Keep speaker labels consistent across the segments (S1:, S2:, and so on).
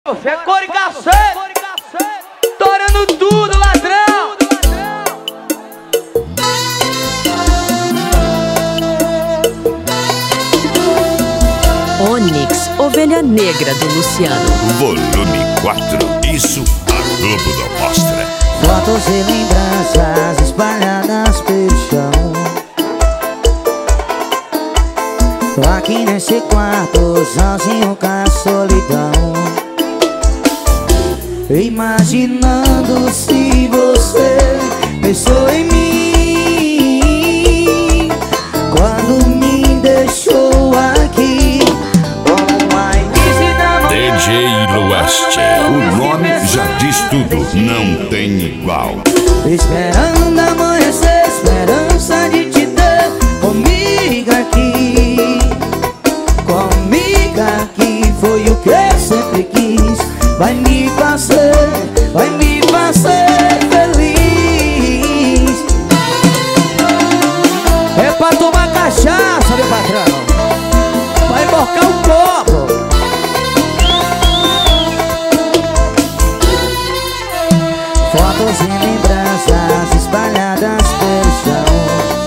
S1: É cor e cacete, torando tudo, ladrão.
S2: Onix, Ovelha Negra do Luciano.
S3: Volume 4, isso a Globo não mostra.
S4: Fotos e lembranças espalhadas pelo chão. Tô aqui nesse quarto, sozinho com a solidão, imaginando se você pensou em mim quando me deixou aqui.
S3: DJ Lueste, o nome já diz tudo, não tem igual.
S4: Esperando amanhecer, esperança de te ter comigo aqui. Comigo aqui foi o que eu sempre quis. Vai me fazer feliz.
S1: É pra tomar cachaça, meu patrão. Vai emborcar um copo.
S4: Fotos e lembranças espalhadas pelo chão.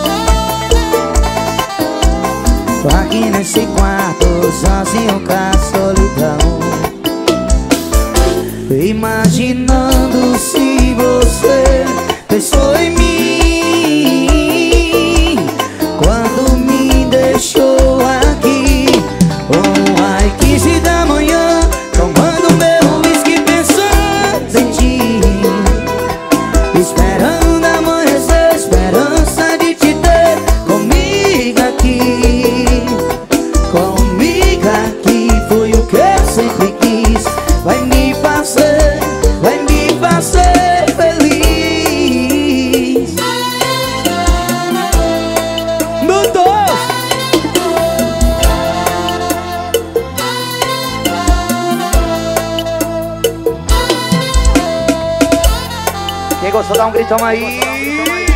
S4: Tô aqui nesse quarto, sozinho com a solidão, imaginando se você pensou em mim quando me deixou aqui. Oh, ai, 15 da manhã, tomando meu whisky, pensando em ti, esperando amanhecer, esperança de te ter comigo aqui. Comigo aqui foi o que eu sempre quis. Vai me fazer feliz.
S1: Meu Deus! Quem gostou, dá um gritão aí.